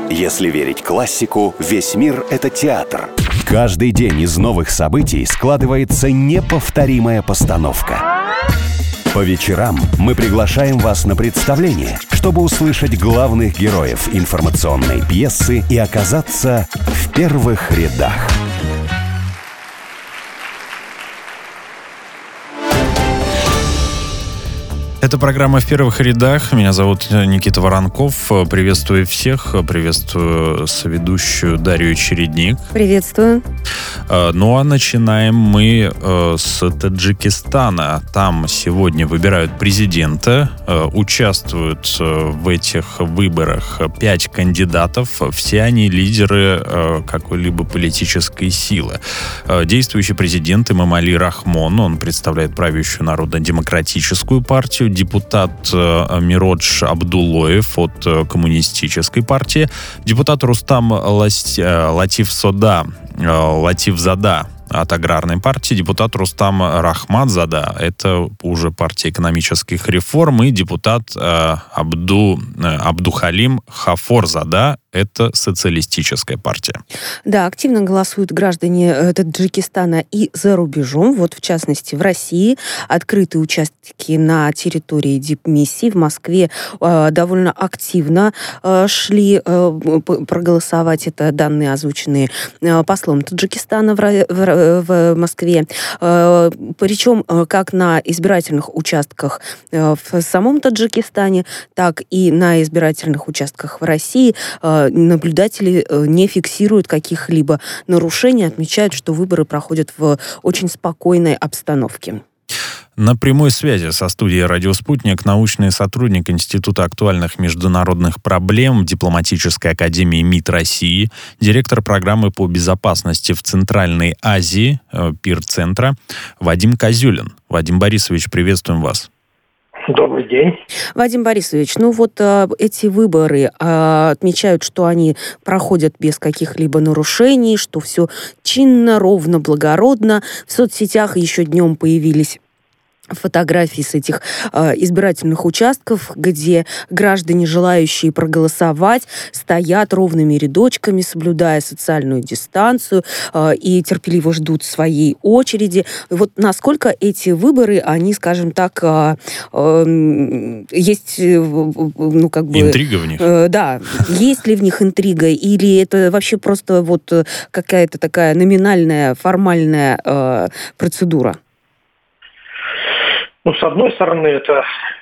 Если верить классику, весь мир — это театр. Каждый день из новых событий складывается неповторимая постановка. По вечерам мы приглашаем вас на представление, чтобы услышать главных героев информационной пьесы и оказаться в первых рядах. Это программа «В первых рядах». Меня зовут Никита Воронков. Приветствую всех. Приветствую соведущую Дарью Чередник. Приветствую. Ну а начинаем мы с Таджикистана. Там сегодня выбирают президента. Участвуют в этих выборах 5 кандидатов. Все они лидеры какой-либо политической силы. Действующий президент Эмомали Рахмон. Он представляет правящую Народно-демократическую партию. Депутат Миродж Абдуллоев от Коммунистической партии, депутат Рустам Латифзада от Аграрной партии, депутат Рустам Рахматзада, это уже партия экономических реформ, и депутат Абдухалим Хафорзада, это социалистическая партия. Да, активно голосуют граждане Таджикистана и за рубежом. Вот, в частности, в России открыты участки на территории дипмиссии. В Москве довольно активно шли проголосовать. Это данные, озвученные послом Таджикистана в Москве. Причем как на избирательных участках в самом Таджикистане, так и на избирательных участках в России наблюдатели не фиксируют каких-либо нарушений, отмечают, что выборы проходят в очень спокойной обстановке. На прямой связи со студией «Радио Спутник» научный сотрудник Института актуальных международных проблем Дипломатической академии МИД России, директор программы по безопасности в Центральной Азии ПИР-центра Вадим Козюлин. Вадим Борисович, приветствуем вас. Добрый день. Вадим Борисович, эти выборы отмечают, что они проходят без каких-либо нарушений, что все чинно, ровно, благородно. В соцсетях еще днем появились фотографии с этих избирательных участков, где граждане, желающие проголосовать, стоят ровными рядочками, соблюдая социальную дистанцию и терпеливо ждут своей очереди. Вот насколько эти выборы, они, скажем так, есть, интрига в них? Да, есть ли в них интрига, или это вообще просто какая-то такая номинальная, формальная процедура? С одной стороны, это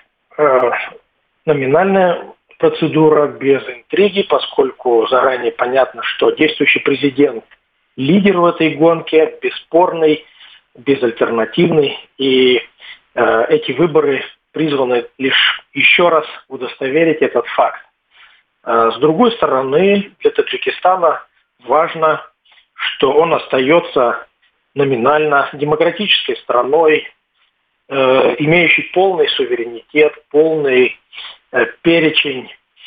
номинальная процедура без интриги, поскольку заранее понятно, что действующий президент лидер в этой гонке, бесспорный, безальтернативный, и эти выборы призваны лишь еще раз удостоверить этот факт. С другой стороны, для Таджикистана важно, что он остается номинально демократической страной, имеющий полный суверенитет, полный перечень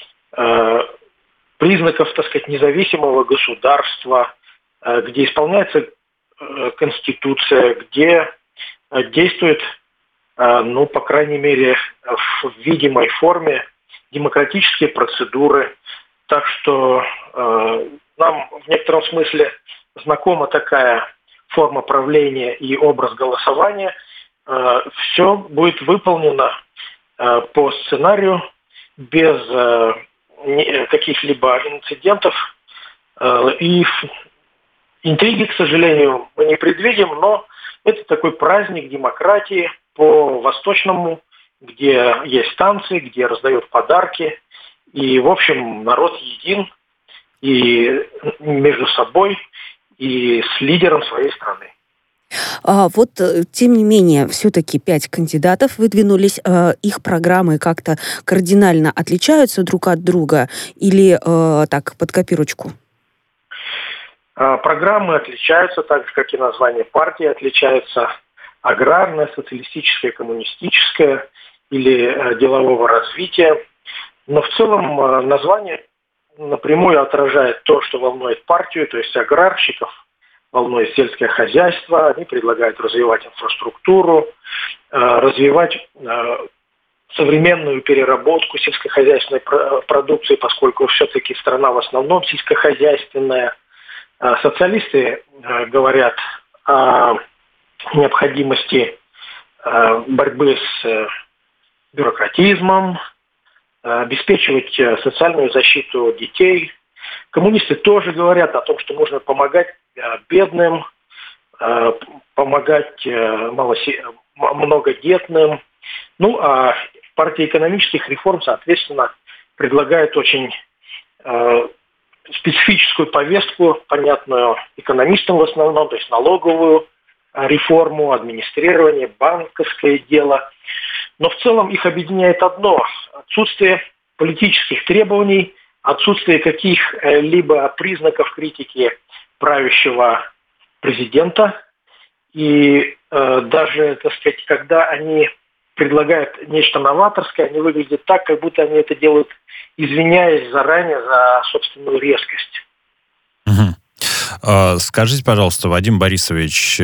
признаков, независимого государства, где исполняется Конституция, где действует, по крайней мере, в видимой форме демократические процедуры. Так что нам в некотором смысле знакома такая форма правления и образ голосования. Все будет выполнено по сценарию, без каких-либо инцидентов. И интриги, к сожалению, мы не предвидим, но это такой праздник демократии по-восточному, где есть танцы, где раздают подарки. И, в общем, народ един и между собой, и с лидером своей страны. Тем не менее, все-таки 5 кандидатов выдвинулись. Их программы как-то кардинально отличаются друг от друга или так, под копирочку? Программы отличаются, так же, как и название партии отличается. Аграрная, социалистическая, коммунистическая или делового развития. Но в целом название напрямую отражает то, что волнует партию, то есть аграрщиков, волнует сельское хозяйство. Они предлагают развивать инфраструктуру, развивать современную переработку сельскохозяйственной продукции, поскольку все-таки страна в основном сельскохозяйственная. Социалисты говорят о необходимости борьбы с бюрократизмом, обеспечивать социальную защиту детей. Коммунисты тоже говорят о том, что нужно помогать бедным, помогать многодетным. Ну, а партия экономических реформ, соответственно, предлагает очень специфическую повестку, понятную экономистам в основном, то есть налоговую реформу, администрирование, банковское дело. Но в целом их объединяет одно – отсутствие политических требований, отсутствие каких-либо признаков критики правящего президента. И даже, так сказать, когда они предлагают нечто новаторское, они выглядят так, как будто они это делают, извиняясь заранее за собственную резкость. Скажите, пожалуйста, Вадим Борисович,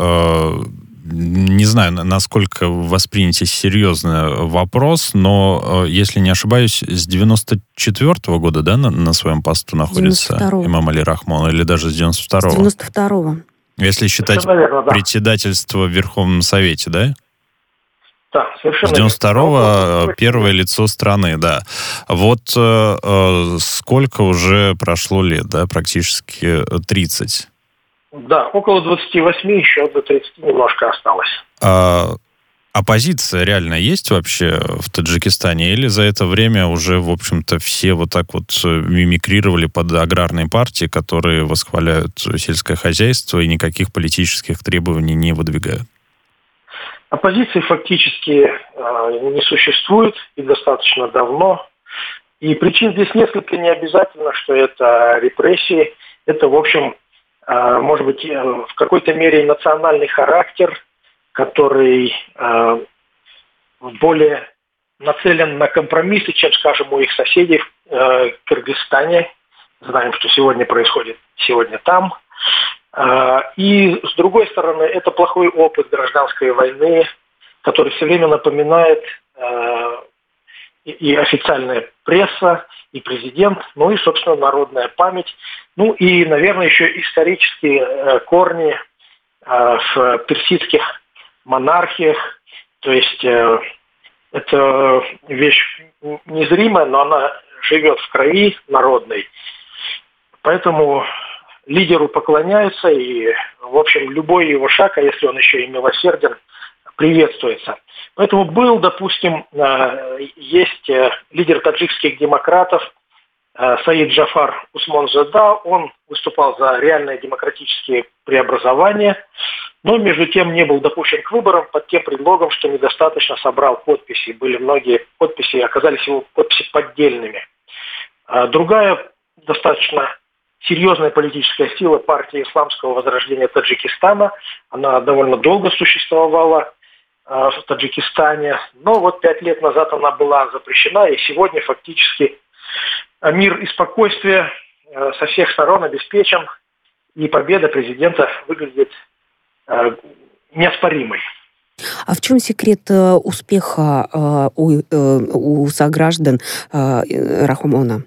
не знаю, насколько восприняте серьезно вопрос, но, если не ошибаюсь, с 94-го года, да, на своем посту находится имам Али Рахмон, или даже с 92-го? С 92-го. Если считать наверное, да. председательство в Верховном Совете, да? Да, совершенно. С 92-го первое лицо страны, да. Вот сколько уже прошло лет, да, практически 30. Да, около 28, еще до 30 немножко осталось. Оппозиция реально есть вообще в Таджикистане? Или за это время уже, в общем-то, все вот так вот мимикрировали под аграрные партии, которые восхваляют сельское хозяйство и никаких политических требований не выдвигают? Оппозиции фактически не существует и достаточно давно. И причин здесь несколько, не обязательно, что это репрессии. Это, в общем, может быть, в какой-то мере национальный характер, который более нацелен на компромиссы, чем, скажем, у их соседей в Кыргызстане. Знаем, что сегодня происходит там. И, с другой стороны, это плохой опыт гражданской войны, который все время напоминает и официальная пресса, и президент, ну и, собственно, народная память. Ну и, наверное, еще исторические корни в персидских монархиях. То есть это вещь незримая, но она живет в крови народной. Поэтому лидеру поклоняются, и, в общем, любой его шаг, а если он еще и милосерден, приветствуется. Поэтому был, допустим, есть лидер таджикских демократов Саид Джафар Усмонзада, он выступал за реальные демократические преобразования, но, между тем, не был допущен к выборам под тем предлогом, что недостаточно собрал подписи. Были многие подписи, оказались его подписи поддельными. Другая достаточно серьезная политическая сила, партия Исламского возрождения Таджикистана, она довольно долго существовала в Таджикистане, но вот 5 лет назад она была запрещена, и сегодня фактически мир и спокойствие со всех сторон обеспечен, и победа президента выглядит неоспоримой. А в чем секрет успеха у сограждан Рахмона?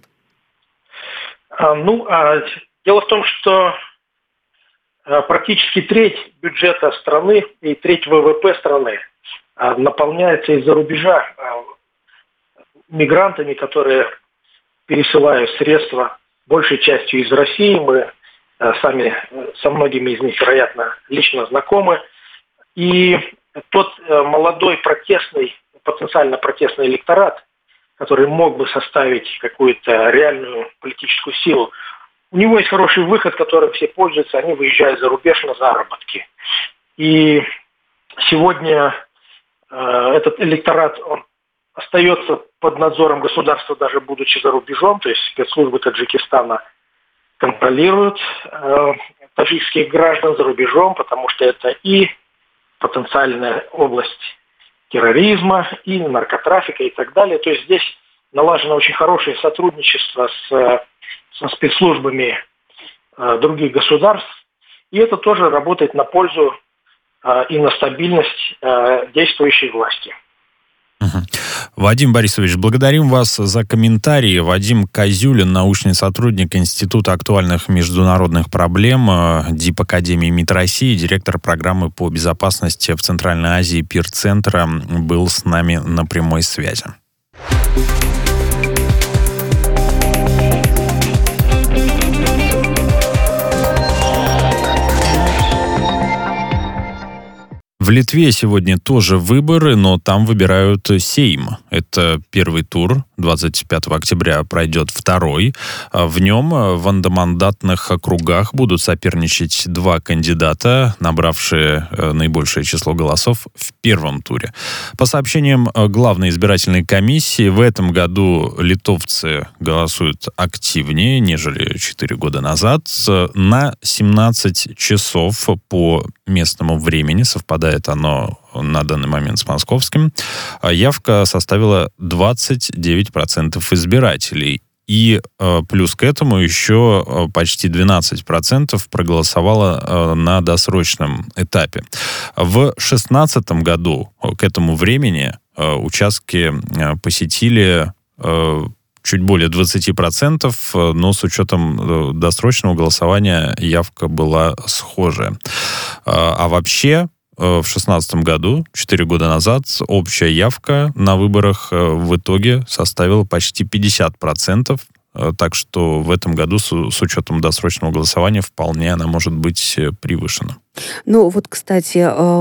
Дело в том, что практически треть бюджета страны и треть ВВП страны наполняется из-за рубежа мигрантами, которые пересылают средства большей частью из России. Мы сами со многими из них, вероятно, лично знакомы. И тот молодой потенциально протестный электорат, который мог бы составить какую-то реальную политическую силу, у него есть хороший выход, которым все пользуются, они выезжают за рубеж на заработки. И сегодня этот электорат, он остается под надзором государства, даже будучи за рубежом, то есть спецслужбы Таджикистана контролируют таджикских граждан за рубежом, потому что это и потенциальная область терроризма, и наркотрафика и так далее. То есть здесь налажено очень хорошее сотрудничество со спецслужбами других государств, и это тоже работает на пользу и на стабильность действующей власти. Вадим Борисович, благодарим вас за комментарии. Вадим Козюлин, научный сотрудник Института актуальных международных проблем Дипакадемии МИД России, директор программы по безопасности в Центральной Азии ПИР-центра, был с нами на прямой связи. В Литве сегодня тоже выборы, но там выбирают Сейм. Это первый тур. 25 октября пройдет второй. В нем в одномандатных округах будут соперничать два кандидата, набравшие наибольшее число голосов в первом туре. По сообщениям главной избирательной комиссии, в этом году литовцы голосуют активнее, нежели 4 года назад. На 17 часов по местному времени, совпадает оно на данный момент с московским, явка составила 29% избирателей. И плюс к этому еще почти 12% проголосовало на досрочном этапе. В 2016 году к этому времени участки посетили чуть более 20%, но с учетом досрочного голосования явка была схожая. А вообще, в 2016 году, 4 года назад, общая явка на выборах в итоге составила почти 50%. Так что в этом году с учетом досрочного голосования вполне она может быть превышена. Ну вот, кстати,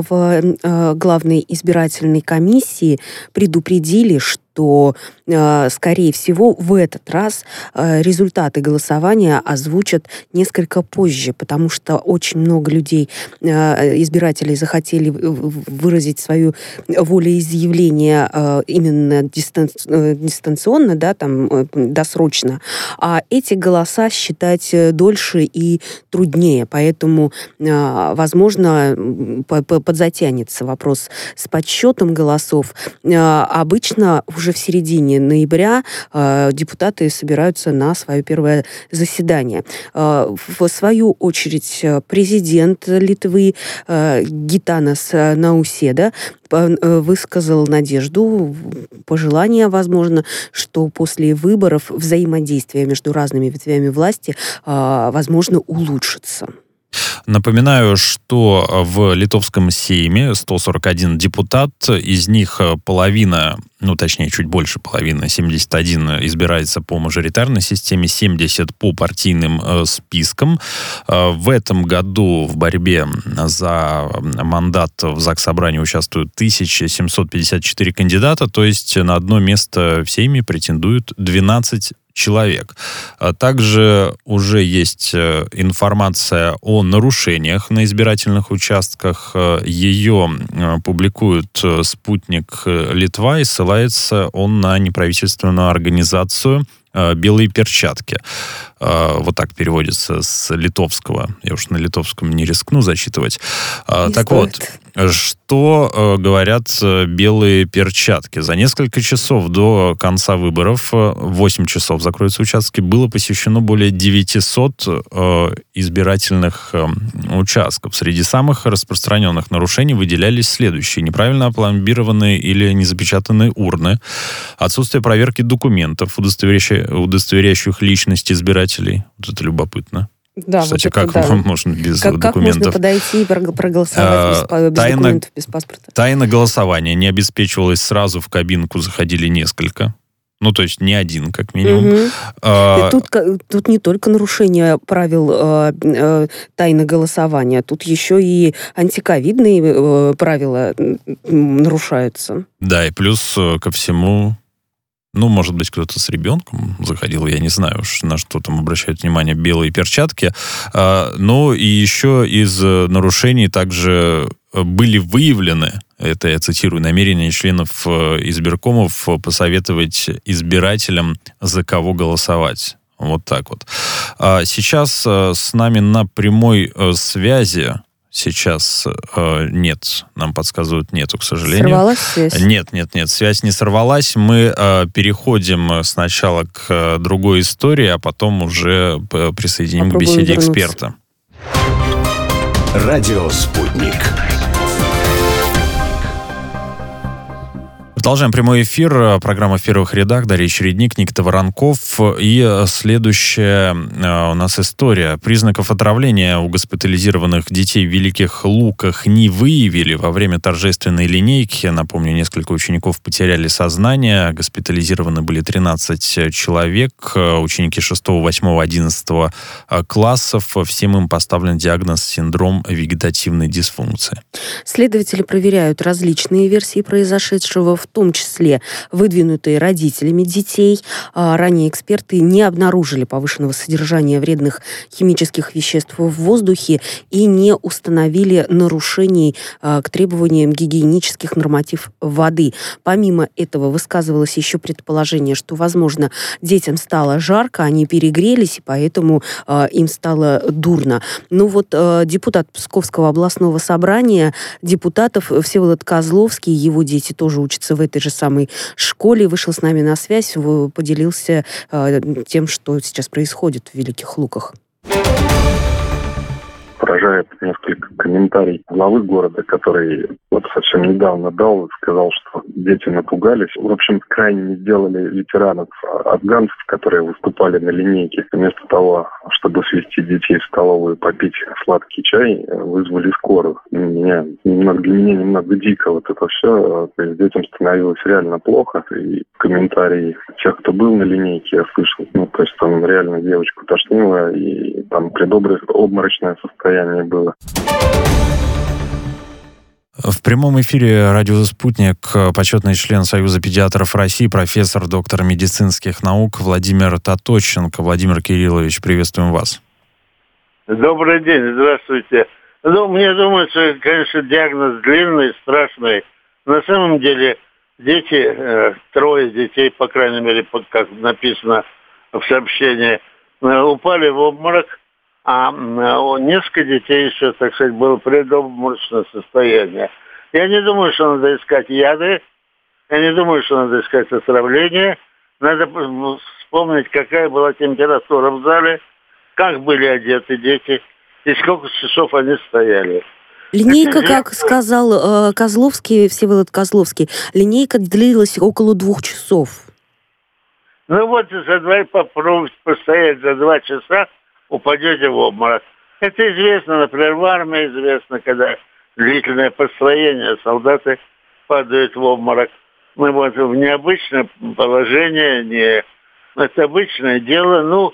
в главной избирательной комиссии предупредили, что, скорее всего, в этот раз результаты голосования озвучат несколько позже, потому что очень много людей, избирателей, захотели выразить свое волеизъявление именно дистанционно, да, там, досрочно, а эти голоса считать дольше и труднее, поэтому возможно, подзатянется вопрос с подсчетом голосов. Обычно уже в середине ноября депутаты собираются на свое первое заседание. В свою очередь, президент Литвы Гитанас Науседа высказал надежду, пожелание, возможно, что после выборов взаимодействие между разными ветвями власти, возможно, улучшится. Напоминаю, что в литовском Сейме 141 депутат, из них половина, ну точнее чуть больше половины, 71 избирается по мажоритарной системе, 70 по партийным спискам. В этом году в борьбе за мандат в Заксобрании участвуют 1754 кандидата, то есть на одно место в Сейме претендуют 12 человек. Также уже есть информация о нарушениях на избирательных участках. Ее публикует спутник Литва, и ссылается он на неправительственную организацию «Белые перчатки». Вот так переводится с литовского. Я уж на литовском не рискну зачитывать. Так вот, что говорят «Белые перчатки»? За несколько часов до конца выборов, 8 часов закроются участки, было посещено более 900 избирательных участков. Среди самых распространенных нарушений выделялись следующие: неправильно опломбированные или незапечатанные урны, отсутствие проверки документов, удостоверяющих личность избирателей. Вот это любопытно. Да, кстати, вот как да. можно без документов? Как можно подойти и проголосовать без документов, без паспорта? Тайна голосования не обеспечивалась сразу, в кабинку заходили несколько. Ну, то есть не один, как минимум. Тут не только нарушение правил тайны голосования, тут еще и антиковидные правила нарушаются. Да, и плюс ко всему... Ну, может быть, кто-то с ребенком заходил, я не знаю уж, на что там обращают внимание белые перчатки. Но и еще из нарушений также были выявлены, это я цитирую, намерения членов избиркомов посоветовать избирателям, за кого голосовать. Вот так вот. Сейчас с нами на прямой связи... Сейчас нет, нам подсказывают, нету, к сожалению. Сорвалась связь? Нет, связь не сорвалась. Мы переходим сначала к другой истории, а потом уже присоединим к беседе эксперта. Радио «Спутник». Продолжаем прямой эфир. Программа «В первых рядах». Дарья Чередник, Никита Воронков. И следующая у нас история. Признаков отравления у госпитализированных детей в Великих Луках не выявили во время торжественной линейки. Напомню, несколько учеников потеряли сознание. Госпитализированы были 13 человек. Ученики 6, 8, 11 классов. Всем им поставлен диагноз синдром вегетативной дисфункции. Следователи проверяют различные версии произошедшего, в том числе выдвинутые родителями детей. Ранее эксперты не обнаружили повышенного содержания вредных химических веществ в воздухе и не установили нарушений к требованиям гигиенических норматив воды. Помимо этого высказывалось еще предположение, что, возможно, детям стало жарко, они перегрелись, и поэтому им стало дурно. Ну вот депутат Псковского областного собрания депутатов Всеволод Козловский, его дети тоже учатся в этой же самой школе, вышел с нами на связь, поделился тем, что сейчас происходит в Великих Луках. Поражает несколько комментариев главы города, который вот совсем недавно сказал, что дети напугались. В общем, крайне не сделали ветеранов афганцев, которые выступали на линейке. Вместо того, чтобы свести детей в столовую, попить сладкий чай, вызвали скорую. Для меня немного дико вот это все. То есть детям становилось реально плохо. И комментарии тех, кто был на линейке, я слышал. То есть там реально девочку тошнило, и там предобморочное состояние было. В прямом эфире радио «Спутник» почетный член Союза педиатров России, профессор, доктор медицинских наук Владимир Таточенко. Владимир Кириллович, приветствуем вас. Добрый день, здравствуйте. Мне думается, конечно, диагноз длинный, страшный. На самом деле дети, 3 детей, по крайней мере, как написано в сообщении, упали в обморок. А несколько детей еще, так сказать, было предобморочное состояние. Я не думаю, что надо искать яды, я не думаю, что надо искать отравление. Надо вспомнить, какая была температура в зале, как были одеты дети и сколько часов они стояли. Линейка, как сказал Всеволод Козловский, линейка длилась около 2 часов. Попробуйте постоять за 2 часа, упадете в обморок. Это известно, например, в армии известно, когда длительное построение, солдаты падают в обморок. В необычное положение, это обычное дело,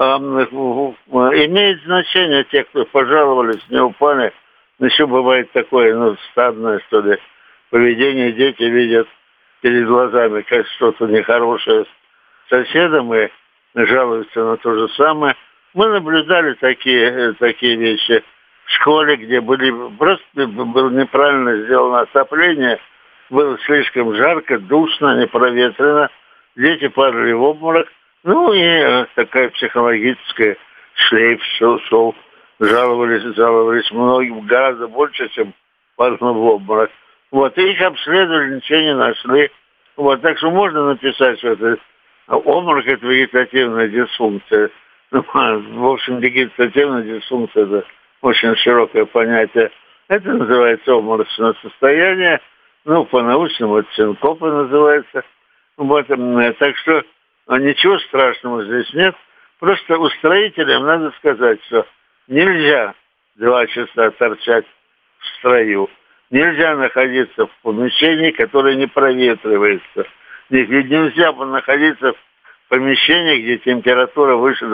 имеет значение те, кто пожаловались, не упали. Еще бывает такое, стадное, что ли, поведение, дети видят перед глазами, как что-то нехорошее с соседом и жалуются на то же самое. Мы наблюдали такие вещи в школе, где было неправильно сделано отопление, было слишком жарко, душно, непроветренно, дети падали в обморок, и такая психологическая шлейф шел, жаловались многим гораздо больше, чем падало в обморок. И их обследовали, ничего не нашли. Так что можно написать, что это обморок – это вегетативная дисфункция. В общем, вегетативная дисфункция – это очень широкое понятие. Это называется обморочное состояние. По-научному это синкопа называется. Так что ничего страшного здесь нет. Просто устроителям надо сказать, что нельзя 2 часа торчать в строю. Нельзя находиться в помещении, которое не проветривается. Нельзя находиться в помещении, где температура выше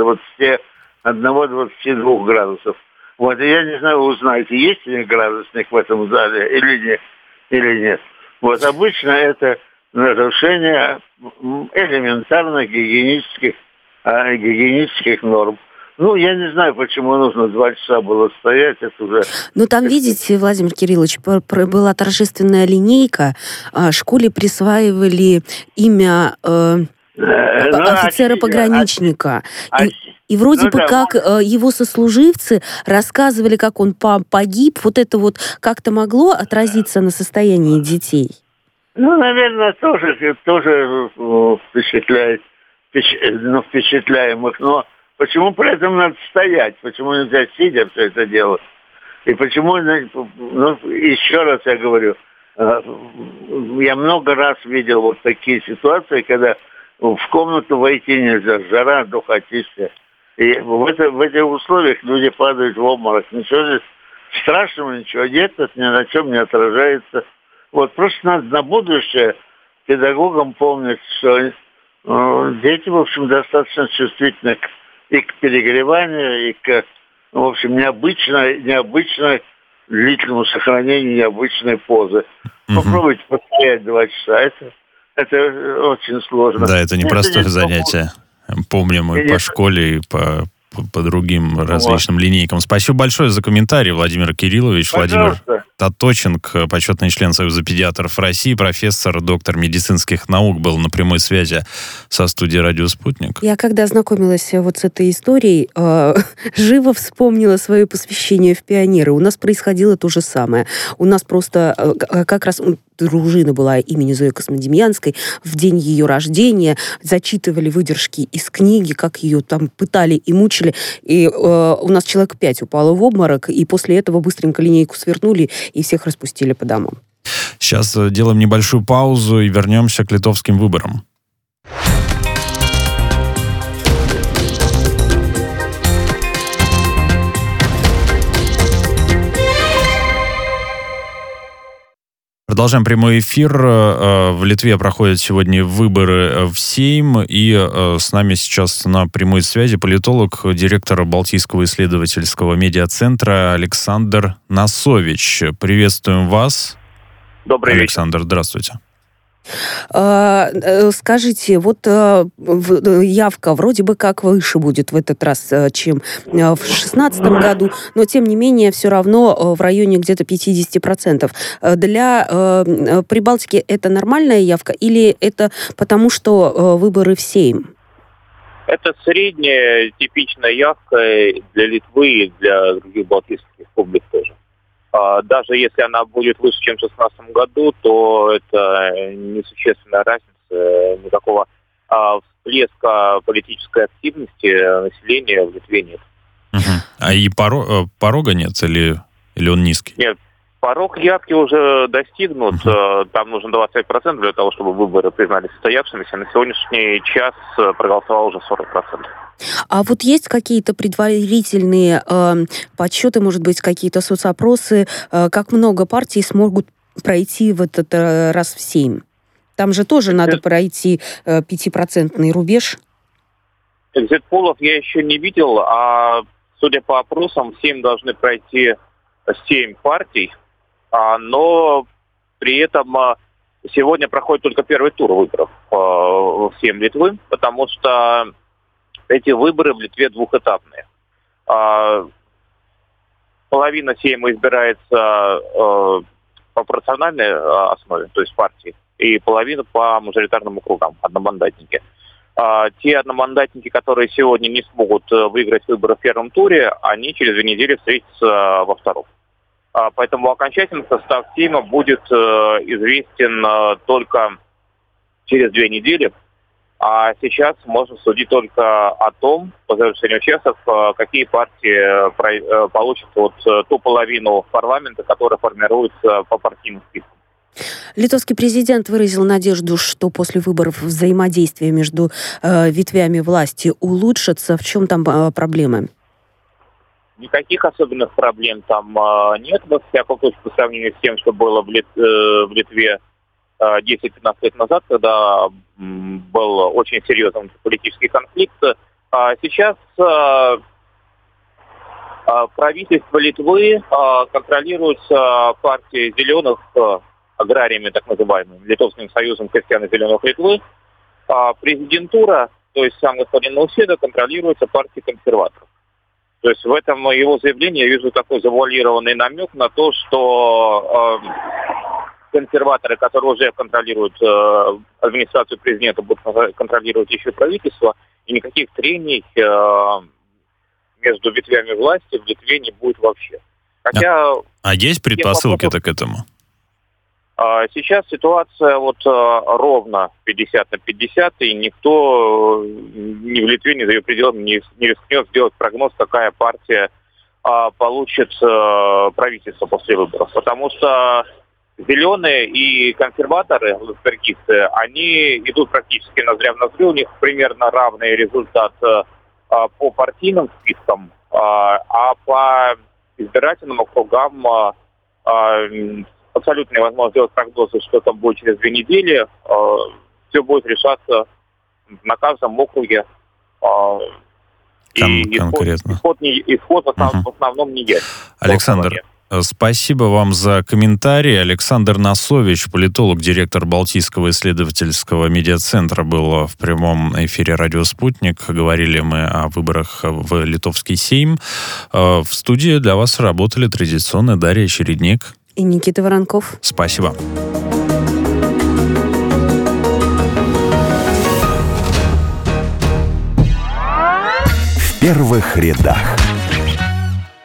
21-22 градусов. Я не знаю, вы узнаете, есть ли градусник в этом зале или нет. Обычно это нарушение элементарных гигиенических норм. Я не знаю, почему нужно 2 часа было стоять, это уже... Там, видите, Владимир Кириллович, была торжественная линейка, школе присваивали имя офицера-пограничника. И вроде бы как его сослуживцы рассказывали, как он погиб. Это как-то могло отразиться на состоянии детей? Наверное, тоже впечатляет, впечатляемых, но почему при этом надо стоять? Почему нельзя сидя все это делать? И почему, еще раз я говорю, Я много раз видел вот такие ситуации, когда в комнату войти нельзя, жара, духотища. И в этих условиях люди падают в обморок. Ничего здесь страшного, ничего нет, это ни на чем не отражается. Вот просто надо на будущее педагогам помнить, что дети, в общем, достаточно чувствительны и к перегреванию, и к, в общем, необычной длительному сохранению необычной позы. Попробуйте постоять 2 часа. Это очень сложно. Да, это непростое занятие. Помним и по школе, и по другим различным линейкам. Спасибо большое за комментарий, Владимир Кириллович. Пожалуйста. Владимир Таточенко, почетный член Союза педиатров России, профессор, доктор медицинских наук, был на прямой связи со студией «Радио Спутник». Я когда знакомилась вот с этой историей, живо вспомнила свое посвящение в пионеры. У нас происходило то же самое. У нас просто как раз дружина была имени Зои Космодемьянской. В день ее рождения зачитывали выдержки из книги, как ее там пытали и мучили. И у нас человек 5 упало в обморок, и после этого быстренько линейку свернули и всех распустили по домам. Сейчас делаем небольшую паузу и вернемся к литовским выборам. Продолжаем прямой эфир. В Литве проходят сегодня выборы в Сейм, и с нами сейчас на прямой связи политолог, директор Балтийского исследовательского медиацентра Александр Насович. Приветствуем вас. Добрый вечер. Александр, здравствуйте. Скажите, вот явка вроде бы как выше будет в этот раз, чем в 2016 году, но тем не менее все равно в районе где-то 50%. Для Прибалтики это нормальная явка или это потому, что выборы в Сейм? Это средняя типичная явка для Литвы и для других балтийских республик тоже. Даже если она будет выше, чем в 2016 году, то это несущественная разница, никакого всплеска политической активности населения в Литве нет. А и порога нет или он низкий? Нет, порог явки уже достигнут. Там нужно 25% для того, чтобы выборы признали состоявшимися. На сегодняшний час проголосовало уже 40%. А вот есть какие-то предварительные подсчеты, может быть, какие-то соцопросы, как много партий смогут пройти в этот раз в Сейм? Там же тоже надо пройти 5% рубеж. Экзит-полов я еще не видел, а судя по опросам, в Сейм должны пройти 7 партий, но при этом сегодня проходит только первый тур выборов в Сейм Литвы, потому что эти выборы в Литве двухэтапные. Половина Сейма избирается по пропорциональной основе, то есть партии, и половина по мажоритарным округам, одномандатники. Те одномандатники, которые сегодня не смогут выиграть выборы в первом туре, они через 2 недели встретятся во втором. Поэтому окончательный состав Сейма будет известен только через 2 недели. А сейчас можно судить только о том, по завершению часов, какие партии получат ту половину парламента, которая формируется по партийным спискам. Литовский президент выразил надежду, что после выборов взаимодействие между ветвями власти улучшится. В чем там проблемы? Никаких особенных проблем там нет, во всяком случае, по сравнению с тем, что было в Литве 10-15 лет назад, когда был очень серьезный политический конфликт. Сейчас правительство Литвы контролируется партией зеленых, аграриями так называемыми, Литовским союзом крестьян-зеленых Литвы. Президентура, то есть сам господин Науседа, контролируется партией консерваторов. То есть в этом его заявлении я вижу такой завуалированный намек на то, что консерваторы, которые уже контролируют администрацию президента, будут контролировать еще правительство, и никаких трений между ветвями власти в Литве не будет вообще. Хотя... А есть предпосылки-то к этому? Сейчас ситуация ровно 50 на 50, и никто ни в Литве, ни за ее пределами не рискнет сделать прогноз, какая партия получит правительство после выборов. Потому что Зеленые и консерваторы, латвийцы, они идут практически ноздря в ноздрю, у них примерно равный результат по партийным спискам, а по избирательным округам абсолютно невозможно сделать прогнозы, что там будет через 2 недели. Все будет решаться на каждом округе. Конкретно. Исход в основном не есть. Александр, спасибо вам за комментарий. Александр Насович, политолог, директор Балтийского исследовательского медиацентра, был в прямом эфире «Радио Спутник». Говорили мы о выборах в Литовский Сейм. В студии для вас работали традиционно Дарья Чередник и Никита Воронков. Спасибо. В первых рядах.